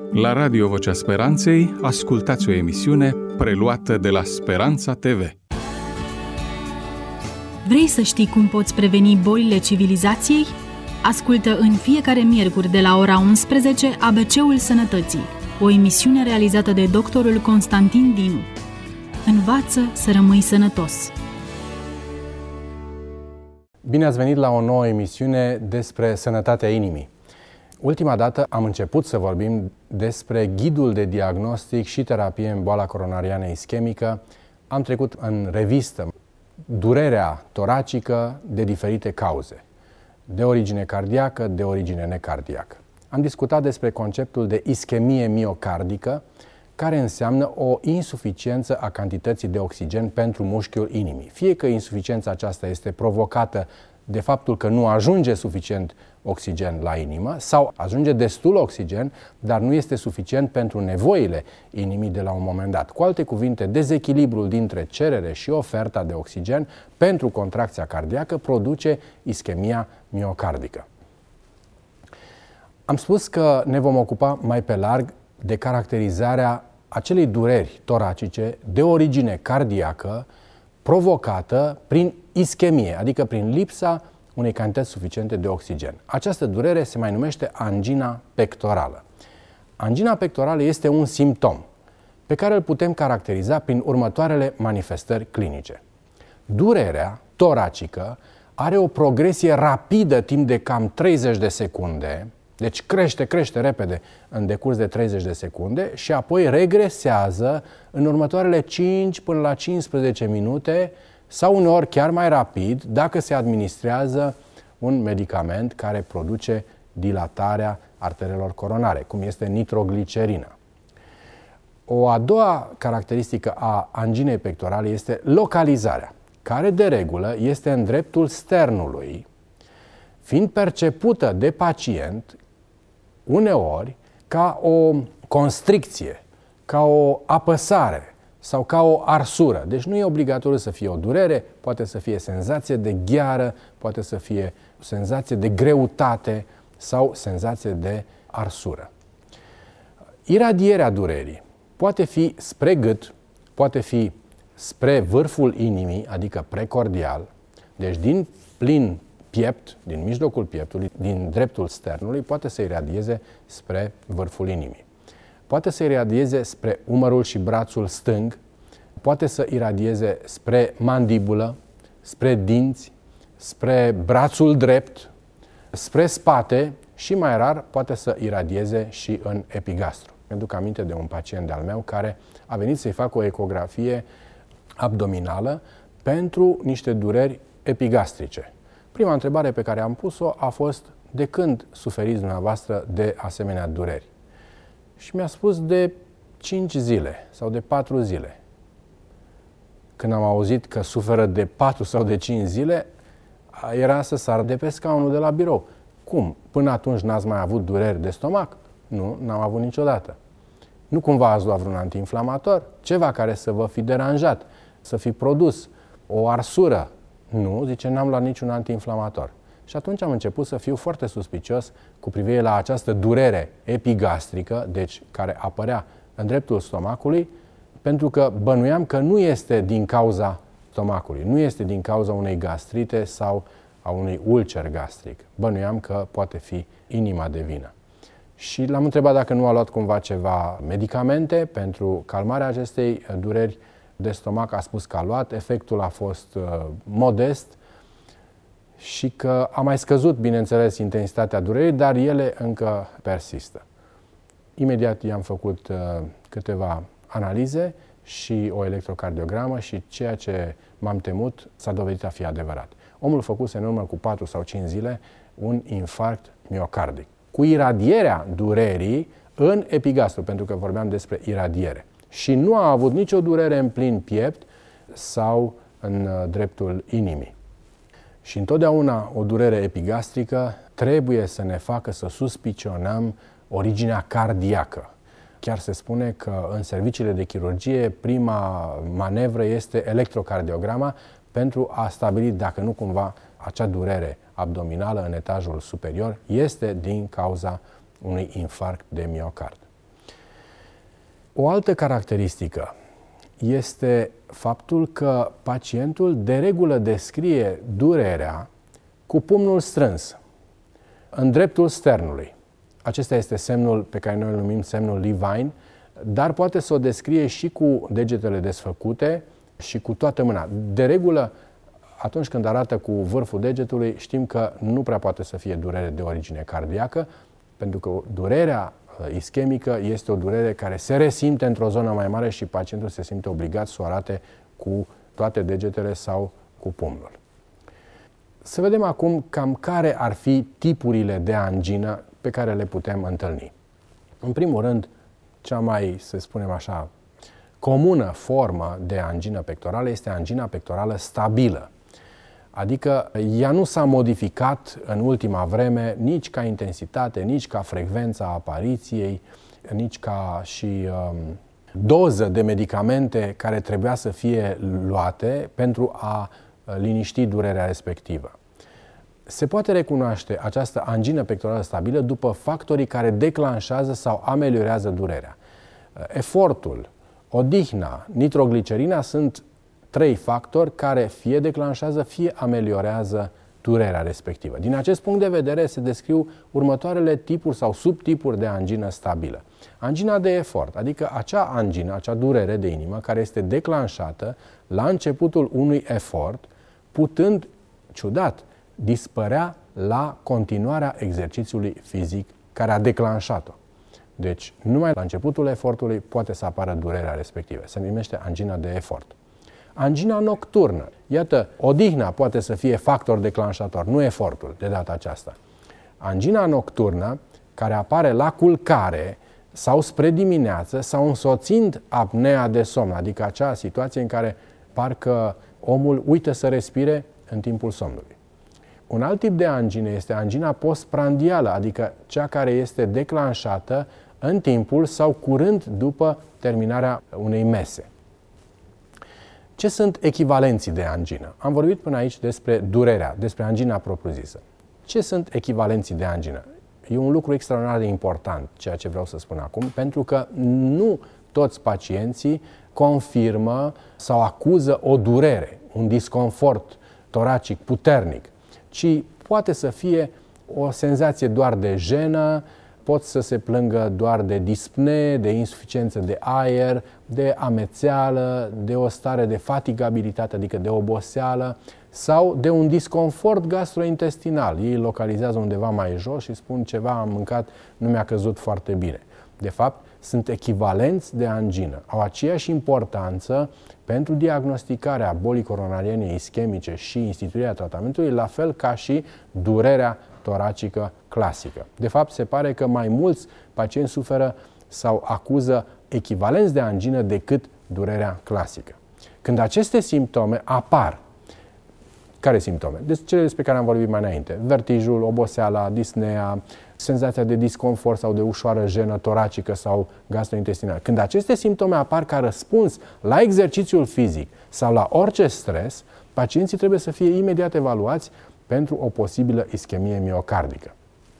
La Radio Vocea Speranței ascultați o emisiune preluată de la Speranța TV. Vrei să știi cum poți preveni bolile civilizației? Ascultă în fiecare miercuri de la ora 11 ABC-ul Sănătății, o emisiune realizată de doctorul Constantin Dinu. Învață să rămâi sănătos! Bine ați venit la o nouă emisiune despre sănătatea inimii. Ultima dată am început să vorbim despre ghidul de diagnostic și terapie în boala coronariană ischemică. Am trecut în revistă durerea toracică de diferite cauze, de origine cardiacă, de origine necardiacă. Am discutat despre conceptul de ischemie miocardică, care înseamnă o insuficiență a cantității de oxigen pentru mușchiul inimii. Fie că insuficiența aceasta este provocată de faptul că nu ajunge suficient oxigen la inimă sau ajunge destul oxigen, dar nu este suficient pentru nevoile inimii de la un moment dat. Cu alte cuvinte, dezechilibrul dintre cerere și oferta de oxigen pentru contracția cardiacă produce ischemia miocardică. Am spus că ne vom ocupa mai pe larg de caracterizarea acelei dureri toracice de origine cardiacă provocată prin ischemie, adică prin lipsa unei cantități suficiente de oxigen. Această durere se mai numește angina pectorală. Angina pectorală este un simptom pe care îl putem caracteriza prin următoarele manifestări clinice. Durerea toracică are o progresie rapidă timp de cam 30 de secunde, deci crește repede în decurs de 30 de secunde și apoi regresează în următoarele 5 până la 15 minute sau uneori chiar mai rapid dacă se administrează un medicament care produce dilatarea arterelor coronare, cum este nitroglicerina. O a doua caracteristică a anginei pectorale este localizarea, care de regulă este în dreptul sternului, fiind percepută de pacient uneori ca o constricție, ca o apăsare sau ca o arsură. Deci nu e obligatoriu să fie o durere, poate să fie senzație de gheară, poate să fie senzație de greutate sau senzație de arsură. Iradierea durerii poate fi spre gât, poate fi spre vârful inimii, adică precordial, deci din plin piept, din mijlocul pieptului, din dreptul sternului, poate să iradieze spre vârful inimii. Poate să iradieze spre umărul și brațul stâng, poate să iradieze spre mandibulă, spre dinți, spre brațul drept, spre spate și mai rar poate să iradieze și în epigastru. Mi-aduc aminte de un pacient de-al meu care a venit să-i facă o ecografie abdominală pentru niște dureri epigastrice. Prima întrebare pe care am pus-o a fost: de când suferiți dumneavoastră de asemenea dureri? Și mi-a spus de 5 zile sau de 4 zile. Când am auzit că suferă de 4 sau de 5 zile, era să sar de pe scaunul de la birou. Cum? Până atunci n-ați mai avut dureri de stomac? Nu, n-am avut niciodată. Nu cumva ați luat vreun antiinflamator? Ceva care să vă fi deranjat, să fi produs o arsură? Nu, zice, n-am luat niciun antiinflamator. Și atunci am început să fiu foarte suspicios cu privire la această durere epigastrică, deci care apărea în dreptul stomacului, pentru că bănuiam că nu este din cauza stomacului, nu este din cauza unei gastrite sau a unui ulcer gastric. Bănuiam că poate fi inima de vină. Și l-am întrebat dacă nu a luat cumva ceva medicamente pentru calmarea acestei dureri de stomac. A spus că a luat, efectul a fost modest și că a mai scăzut, bineînțeles, intensitatea durerii, dar ele încă persistă. Imediat i-am făcut câteva analize și o electrocardiogramă și ceea ce m-am temut s-a dovedit a fi adevărat. Omul făcuse în urmă cu 4 sau 5 zile un infarct miocardic, cu iradierea durerii în epigastru, pentru că vorbeam despre iradiere. Și nu a avut nicio durere în plin piept sau în dreptul inimii. Și întotdeauna o durere epigastrică trebuie să ne facă să suspicionăm originea cardiacă. Chiar se spune că în serviciile de chirurgie prima manevră este electrocardiograma pentru a stabili dacă nu cumva acea durere abdominală în etajul superior este din cauza unui infarct de miocard. O altă caracteristică este faptul că pacientul de regulă descrie durerea cu pumnul strâns, în dreptul sternului. Acesta este semnul pe care noi îl numim semnul Levine, dar poate să o descrie și cu degetele desfăcute și cu toată mâna. De regulă, atunci când arată cu vârful degetului, știm că nu prea poate să fie durere de origine cardiacă, pentru că durerea ischemică este o durere care se resimte într-o zonă mai mare și pacientul se simte obligat să o arate cu toate degetele sau cu pumnul. Să vedem acum cam care ar fi tipurile de angină pe care le putem întâlni. În primul rând, cea mai, să spunem așa, comună formă de angină pectorală este angina pectorală stabilă. Adică ea nu s-a modificat în ultima vreme nici ca intensitate, nici ca frecvența apariției, nici ca și doză de medicamente care trebuia să fie luate pentru a liniști durerea respectivă. Se poate recunoaște această angină pectorală stabilă după factorii care declanșează sau ameliorează durerea. Efortul, odihna, nitroglicerina sunt 3 factori care fie declanșează, fie ameliorează durerea respectivă. Din acest punct de vedere se descriu următoarele tipuri sau subtipuri de angină stabilă. Angina de efort, adică acea angină, acea durere de inimă care este declanșată la începutul unui efort, putând, ciudat, dispărea la continuarea exercițiului fizic care a declanșat-o. Deci, numai la începutul efortului poate să apară durerea respectivă. Se numește angina de efort. Angina nocturnă. Iată, odihna poate să fie factor declanșator, nu efortul de data aceasta. Angina nocturnă, care apare la culcare sau spre dimineață sau însoțind apnea de somn, adică acea situație în care parcă omul uită să respire în timpul somnului. Un alt tip de angină este angina postprandială, adică cea care este declanșată în timpul sau curând după terminarea unei mese. Ce sunt echivalenții de angină? Am vorbit până aici despre durerea, despre angina propriu-zisă. Ce sunt echivalenții de angină? E un lucru extraordinar de important, ceea ce vreau să spun acum, pentru că nu toți pacienții confirmă sau acuză o durere, un disconfort toracic puternic, ci poate să fie o senzație doar de jenă, pot să se plângă doar de dispnee, de insuficiență de aer, de amețeală, de o stare de fatigabilitate, adică de oboseală, sau de un disconfort gastrointestinal. Ei localizează undeva mai jos și spun ceva am mâncat, nu mi-a căzut foarte bine. De fapt, sunt echivalenți de angină. Au aceeași importanță pentru diagnosticarea bolii coronariene ischemice și instituirea tratamentului, la fel ca și durerea toracică clasică. De fapt, se pare că mai mulți pacienți suferă sau acuză echivalenți de angină decât durerea clasică. Când aceste simptome apar, care simptome? Cele despre care am vorbit mai înainte. Vertijul, oboseala, disnea, senzația de disconfort sau de ușoară jenă toracică sau gastrointestinală. Când aceste simptome apar ca răspuns la exercițiul fizic sau la orice stres, pacienții trebuie să fie imediat evaluați pentru o posibilă ischemie miocardică.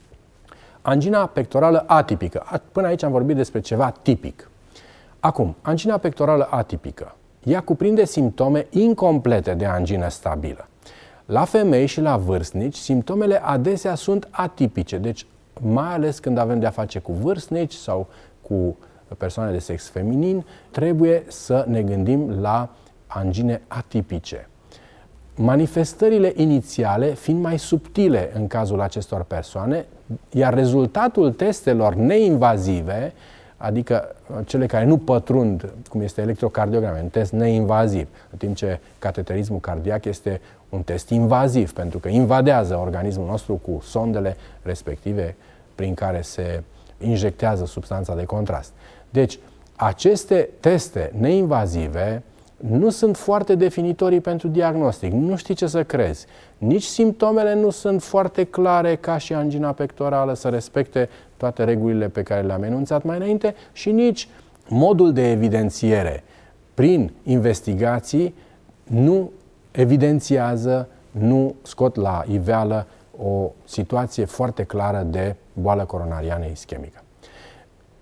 Angina pectorală atipică. Până aici am vorbit despre ceva tipic. Acum, angina pectorală atipică. Ea cuprinde simptome incomplete de angină stabilă. La femei și la vârstnici, simptomele adesea sunt atipice, deci mai ales când avem de-a face cu vârstnici sau cu persoane de sex feminin, trebuie să ne gândim la angine atipice. Manifestările inițiale fiind mai subtile în cazul acestor persoane, iar rezultatul testelor neinvazive, adică cele care nu pătrund, cum este electrocardiogramul, un test neinvaziv, în timp ce cateterismul cardiac este un test invaziv, pentru că invadează organismul nostru cu sondele respective prin care se injectează substanța de contrast. Deci, aceste teste neinvazive nu sunt foarte definitorii pentru diagnostic. Nu știi ce să crezi. Nici simptomele nu sunt foarte clare ca și angina pectorală, să respecte toate regulile pe care le-am enunțat mai înainte, și nici modul de evidențiere prin investigații nu evidențiază, nu scot la iveală o situație foarte clară de boală coronariană ischemică.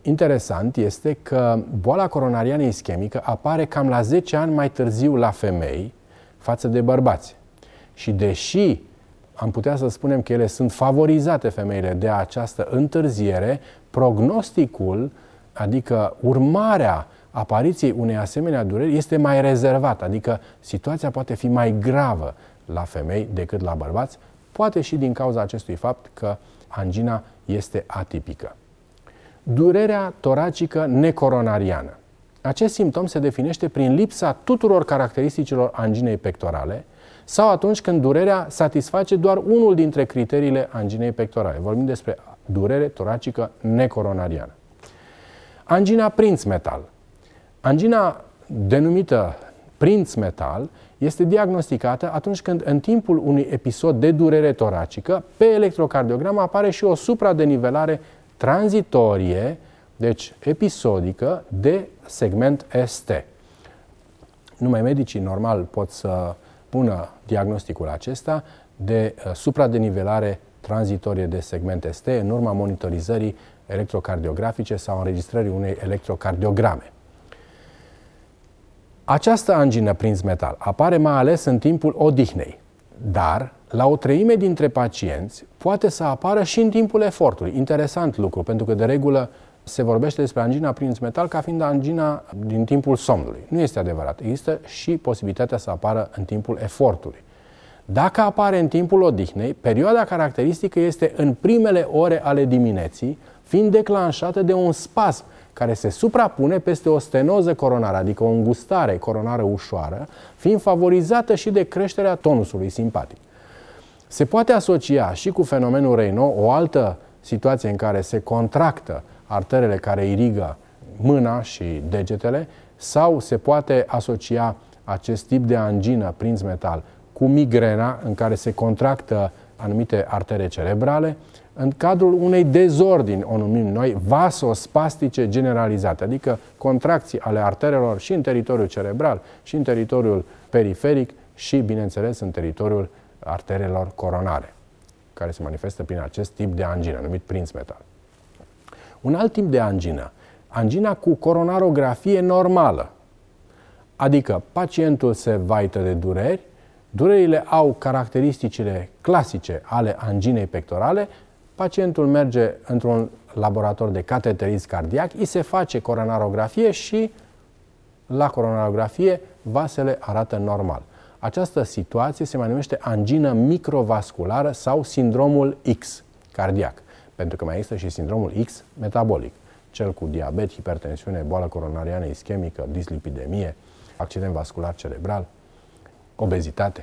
interesant este că boala coronariană ischemică apare cam la 10 ani mai târziu la femei față de bărbați. Și deși am putea să spunem că ele sunt favorizate, femeile, de această întârziere, prognosticul, adică urmarea apariției unei asemenea dureri, este mai rezervat, adică situația poate fi mai gravă la femei decât la bărbați, poate și din cauza acestui fapt că angina este atipică. Durerea toracică necoronariană. Acest simptom se definește prin lipsa tuturor caracteristicilor anginei pectorale sau atunci când durerea satisface doar unul dintre criteriile anginei pectorale. Vorbim despre durere toracică necoronariană. Angina Prinzmetal. Angina denumită Prinzmetal este diagnosticată atunci când în timpul unui episod de durere toracică pe electrocardiogram apare și o supradenivelare tranzitorie, deci episodică, de segment ST. Numai medicii normal pot să pună diagnosticul acesta de supradenivelare tranzitorie de segment ST în urma monitorizării electrocardiografice sau înregistrării unei electrocardiograme. Această angină Prinzmetal apare mai ales în timpul odihnei, dar la o treime dintre pacienți poate să apară și în timpul efortului. Interesant lucru, pentru că de regulă se vorbește despre angina Prinzmetal ca fiind angina din timpul somnului. Nu este adevărat. Există și posibilitatea să apară în timpul efortului. Dacă apare în timpul odihnei, perioada caracteristică este în primele ore ale dimineții, fiind declanșată de un spasm care se suprapune peste o stenoză coronară, adică o îngustare coronară ușoară, fiind favorizată și de creșterea tonusului simpatic. Se poate asocia și cu fenomenul Raynaud, o altă situație în care se contractă arterele care irigă mâna și degetele, sau se poate asocia acest tip de angină Prinzmetal cu migrena, în care se contractă anumite artere cerebrale, în cadrul unei dezordini, o numim noi, vasospastice generalizate, adică contracții ale arterelor și în teritoriul cerebral, și în teritoriul periferic, și, bineînțeles, în teritoriul arterelor coronare, care se manifestă prin acest tip de angină, numit Prinzmetal. Un alt tip de angină, angina cu coronarografie normală, adică pacientul se vaită de dureri, durerile au caracteristicile clasice ale anginei pectorale, pacientul merge într-un laborator de cateterism cardiac, îi se face coronarografie și la coronarografie vasele arată normal. Această situație se mai numește angină microvasculară sau sindromul X cardiac, pentru că mai există și sindromul X metabolic, cel cu diabet, hipertensiune, boală coronariană ischemică, dislipidemie, accident vascular cerebral, obezitate.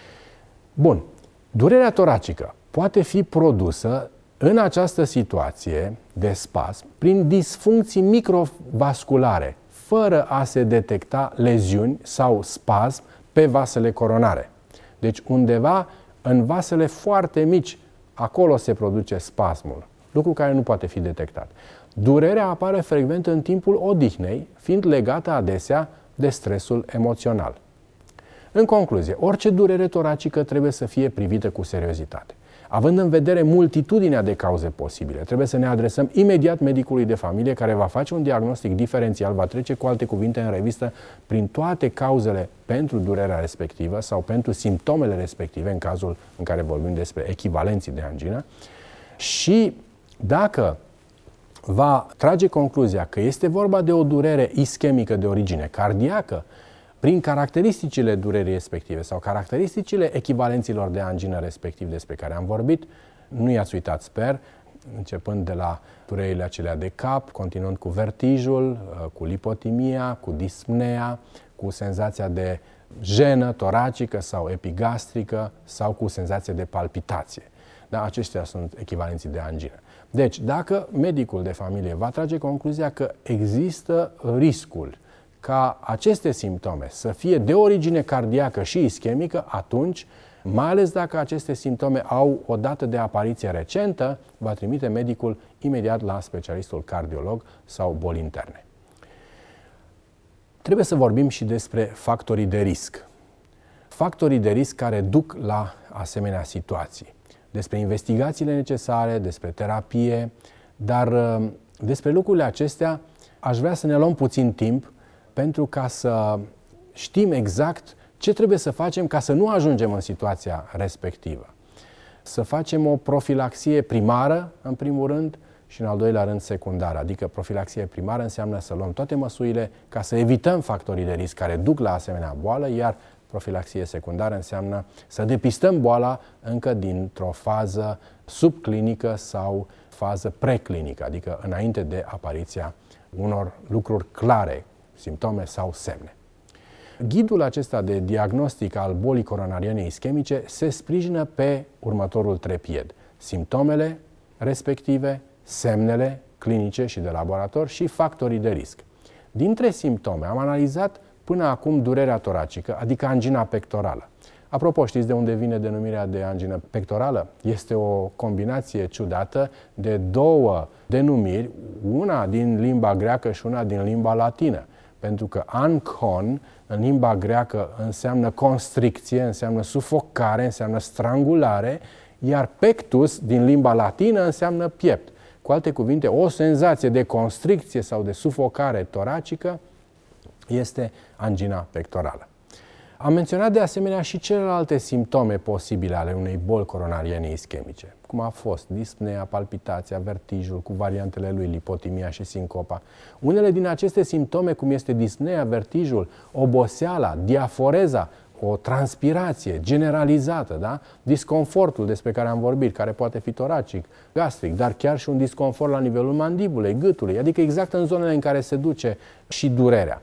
Bun. Durerea toracică poate fi produsă în această situație de spasm prin disfuncții microvasculare, fără a se detecta leziuni sau spasm pe vasele coronare. Deci undeva în vasele foarte mici, acolo se produce spasmul, lucru care nu poate fi detectat. Durerea apare frecvent în timpul odihnei, fiind legată adesea de stresul emoțional. În concluzie, orice durere toracică trebuie să fie privită cu seriozitate. Având în vedere multitudinea de cauze posibile, trebuie să ne adresăm imediat medicului de familie, care va face un diagnostic diferențial, va trece, cu alte cuvinte, în revistă prin toate cauzele pentru durerea respectivă sau pentru simptomele respective, în cazul în care vorbim despre echivalenții de angină, și dacă va trage concluzia că este vorba de o durere ischemică de origine cardiacă, prin caracteristicile durerii respective sau caracteristicile echivalenților de angină respectiv despre care am vorbit, nu i-ați uitat, sper, începând de la durerile acelea de cap, continuând cu vertijul, cu lipotimia, cu dispnea, cu senzația de jenă toracică sau epigastrică sau cu senzație de palpitație. Da, aceștia sunt echivalenții de angină. Deci, dacă medicul de familie va trage concluzia că există riscul ca aceste simptome să fie de origine cardiacă și ischemică, atunci, mai ales dacă aceste simptome au o dată de apariție recentă, va trimite medicul imediat la specialistul cardiolog sau boli interne. Trebuie să vorbim și despre factorii de risc. Factorii de risc care duc la asemenea situații. Despre investigațiile necesare, despre terapie, dar Despre lucrurile acestea aș vrea să ne luăm puțin timp pentru ca să știm exact ce trebuie să facem ca să nu ajungem în situația respectivă. Să facem o profilaxie primară, în primul rând, și în al doilea rând secundară. Adică profilaxie primară înseamnă să luăm toate măsurile ca să evităm factorii de risc care duc la asemenea boală, iar profilaxie secundară înseamnă să depistăm boala încă dintr-o fază subclinică sau fază preclinică, adică înainte de apariția unor lucruri clare, simptome sau semne. Ghidul acesta de diagnostic al bolii coronariene ischemice se sprijină pe următorul trepied: simptomele respective, semnele clinice și de laborator și factorii de risc. Dintre simptome am analizat până acum durerea toracică, adică angina pectorală. Apropo, știți de unde vine denumirea de angină pectorală? Este o combinație ciudată de două denumiri, una din limba greacă și una din limba latină. Pentru că ancon, în limba greacă, înseamnă constricție, înseamnă sufocare, înseamnă strangulare, iar pectus, din limba latină, înseamnă piept. Cu alte cuvinte, o senzație de constricție sau de sufocare toracică este angina pectorală. Am menționat de asemenea și celelalte simptome posibile ale unei boli coronariene ischemice, cum a fost dispnea, palpitația, vertijul, cu variantele lui, lipotimia și sincopa. Unele din aceste simptome, cum este dispnea, vertijul, oboseala, diaforeza, o transpirație generalizată, da? Disconfortul despre care am vorbit, care poate fi toracic, gastric, dar chiar și un disconfort la nivelul mandibulei, gâtului, adică exact în zonele în care se duce și durerea.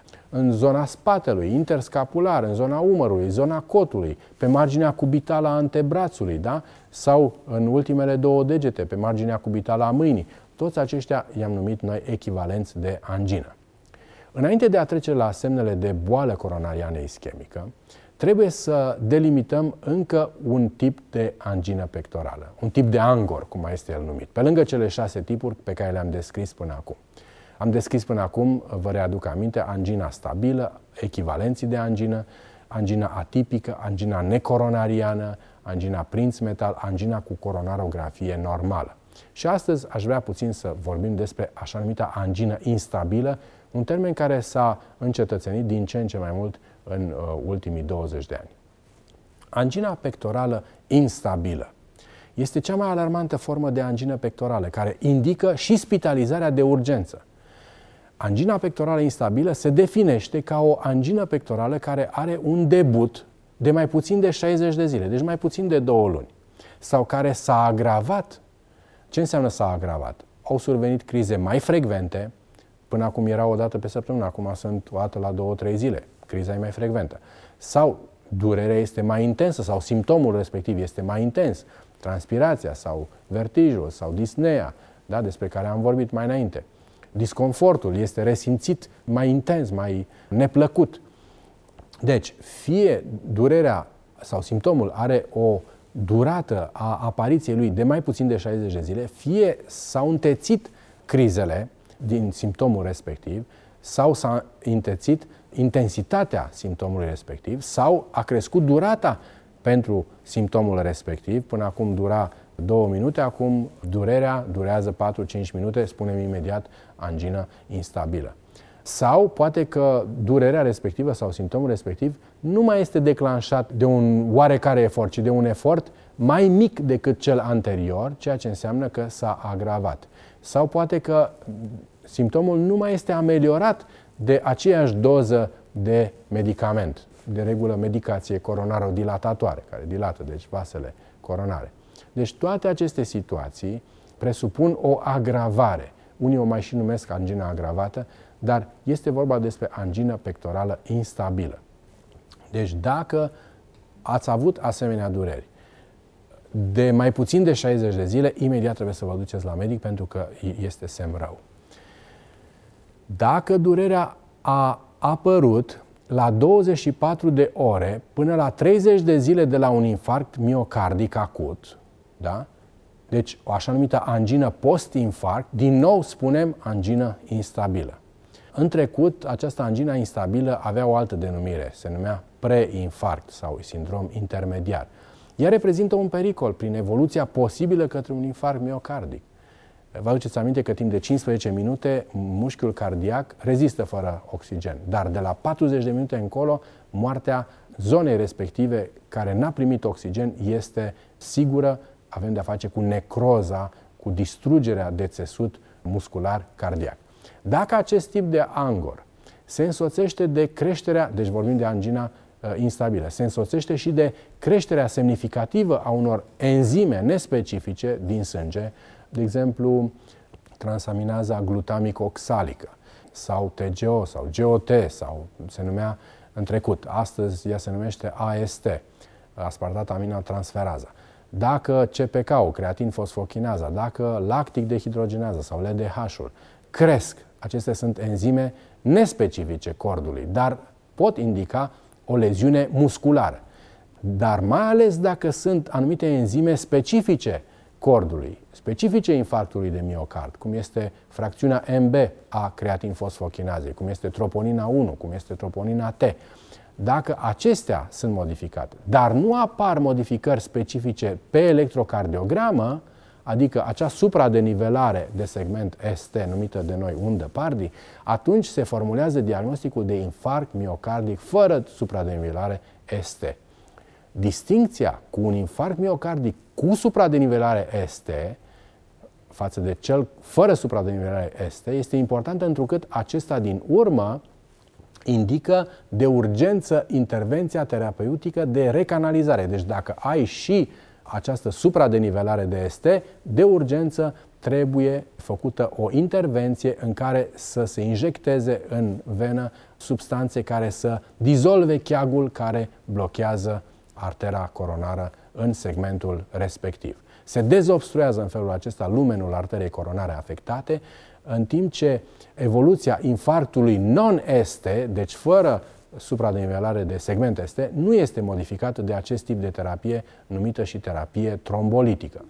În zona spatelui, interscapular, în zona umărului, zona cotului, pe marginea cubitală a antebrațului, da? Sau în ultimele două degete, pe marginea cubitală a mâinii. Toți aceștia i-am numit noi echivalenți de angină. Înainte de a trece la semnele de boală coronariană ischemică, trebuie să delimităm încă un tip de angină pectorală, un tip de angor, cum mai este el numit, pe lângă cele 6 tipuri pe care le-am descris până acum. Am descris până acum, vă readuc aminte, angina stabilă, echivalenții de angină, angina atipică, angina necoronariană, angina prințmetal, angina cu coronarografie normală. Și astăzi aș vrea puțin să vorbim despre așa numita angină instabilă, un termen care s-a încetățenit din ce în ce mai mult în ultimii 20 de ani. Angina pectorală instabilă este cea mai alarmantă formă de angină pectorală, care indică și spitalizarea de urgență. Angina pectorală instabilă se definește ca o angină pectorală care are un debut de mai puțin de 60 de zile, deci mai puțin de 2 luni, sau care s-a agravat. Ce înseamnă s-a agravat? Au survenit crize mai frecvente, până acum era o dată pe săptămână, acum sunt o dată la 2-3 zile, criza e mai frecventă. Sau durerea este mai intensă, sau simptomul respectiv este mai intens, transpirația sau vertijul sau dispnea, da, despre care am vorbit mai înainte. Disconfortul este resimțit mai intens, mai neplăcut. Deci, fie durerea sau simptomul are o durată a apariției lui de mai puțin de 60 de zile, fie s-au întețit crizele din simptomul respectiv, sau s-a întețit intensitatea simptomului respectiv, sau a crescut durata pentru simptomul respectiv. Până acum dura 2 minute, acum durerea durează 4-5 minute, spunem imediat angină instabilă. Sau poate că durerea respectivă sau simptomul respectiv nu mai este declanșat de un oarecare efort, ci de un efort mai mic decât cel anterior, ceea ce înseamnă că s-a agravat. Sau poate că simptomul nu mai este ameliorat de aceeași doză de medicament, de regulă medicație coronaro-dilatatoare, care dilată, deci vasele coronare. Deci toate aceste situații presupun o agravare. Unii o mai și numesc angina agravată, dar este vorba despre angină pectorală instabilă. Deci dacă ați avut asemenea dureri de mai puțin de 60 de zile, imediat trebuie să vă duceți la medic pentru că este semn rău. Dacă durerea a apărut la 24 de ore până la 30 de zile de la un infarct miocardic acut, da? Deci o așa numită angină post-infarct, din nou spunem angină instabilă. În trecut, această angină instabilă avea o altă denumire, se numea pre-infarct sau sindrom intermediar. Ea reprezintă un pericol prin evoluția posibilă către un infarct miocardic. Vă aduceți aminte că timp de 15 minute mușchiul cardiac rezistă fără oxigen, dar de la 40 de minute încolo moartea zonei respective care n-a primit oxigen este sigură. Avem de-a face cu necroza, cu distrugerea de țesut muscular cardiac. Dacă acest tip de angor se însoțește de creșterea, deci vorbim de angina instabilă, se însoțește și de creșterea semnificativă a unor enzime nespecifice din sânge, de exemplu transaminaza glutamic-oxalică sau TGO sau GOT sau se numea în trecut, astăzi ea se numește AST, aspartat-aminotransferaza. Dacă CPK-ul, creatin-fosfochinasa, dacă lactic dehidrogenază sau LDH-ul cresc, acestea sunt enzime nespecifice cordului, dar pot indica o leziune musculară. Dar mai ales dacă sunt anumite enzime specifice cordului, specifice infarctului de miocard, cum este fracțiunea MB a creatin-fosfochinazei, cum este troponina 1, cum este troponina T, dacă acestea sunt modificate, dar nu apar modificări specifice pe electrocardiogramă, adică acea supradenivelare de segment ST numită de noi undă Pardi, atunci se formulează diagnosticul de infarct miocardic fără supradenivelare ST. Distincția cu un infarct miocardic cu supradenivelare ST față de cel fără supradenivelare ST este importantă întrucât acesta din urmă indică de urgență intervenția terapeutică de recanalizare. Deci dacă ai și această supradenivelare de ST, de urgență trebuie făcută o intervenție în care să se injecteze în venă substanțe care să dizolve cheagul care blochează artera coronară în segmentul respectiv. Se dezobstruează în felul acesta lumenul arterei coronare afectate, în timp ce evoluția infarctului non-ST, deci fără supradenivelare de segment ST, nu este modificată de acest tip de terapie numită și terapie trombolitică.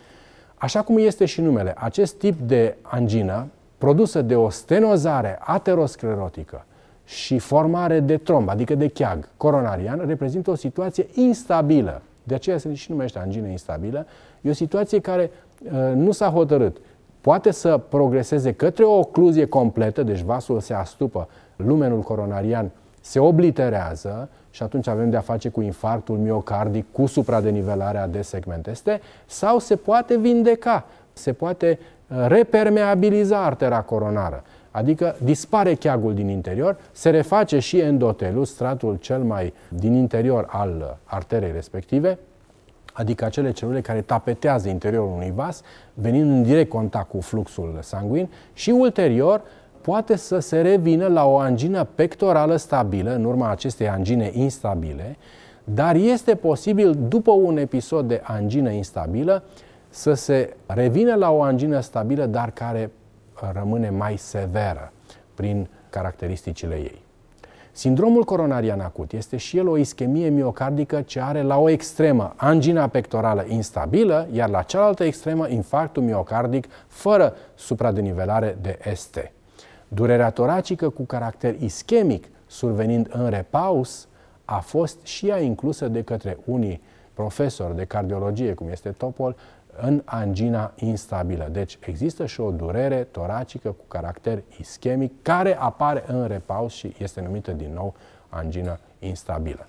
Așa cum este și numele, acest tip de angină produsă de o stenozare aterosclerotică și formare de tromb, adică de cheag coronarian, reprezintă o situație instabilă. De aceea se și numește angină instabilă. E o situație care nu s-a hotărât. Poate să progreseze către o ocluzie completă, deci vasul se astupă, lumenul coronarian se obliterează și atunci avem de a face cu infarctul miocardic cu supradenivelarea de segment ST, sau se poate vindeca, se poate repermeabiliza artera coronară, adică dispare cheagul din interior, se reface și endotelul, stratul cel mai din interior al arterei respective, adică acele celule care tapetează interiorul unui vas, venind în direct contact cu fluxul sanguin și ulterior poate să se revină la o angină pectorală stabilă, în urma acestei angine instabile, dar este posibil, după un episod de angină instabilă, să se revină la o angină stabilă, dar care rămâne mai severă prin caracteristicile ei. Sindromul coronarian acut este și el o ischemie miocardică ce are la o extremă angina pectorală instabilă, iar la cealaltă extremă infarctul miocardic fără supradenivelare de ST. Durerea toracică cu caracter ischemic survenind în repaus a fost și ea inclusă de către unii profesori de cardiologie, cum este Topol, în angina instabilă. Deci există și o durere toracică cu caracter ischemic care apare în repaus și este numită din nou angină instabilă.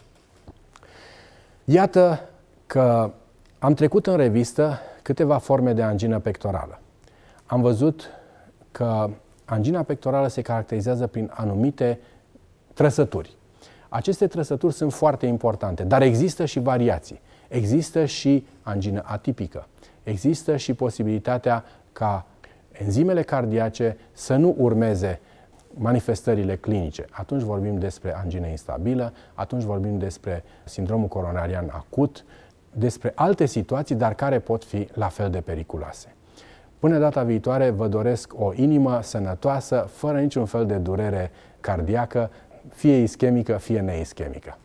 Iată că am trecut în revistă câteva forme de angină pectorală. Am văzut că angina pectorală se caracterizează prin anumite trăsături. Aceste trăsături sunt foarte importante, dar există și variații. Există și angină atipică. Există și posibilitatea ca enzimele cardiace să nu urmeze manifestările clinice. Atunci vorbim despre angină instabilă, atunci vorbim despre sindromul coronarian acut, despre alte situații, dar care pot fi la fel de periculoase. Până data viitoare vă doresc o inimă sănătoasă, fără niciun fel de durere cardiacă, fie ischemică, fie neischemică.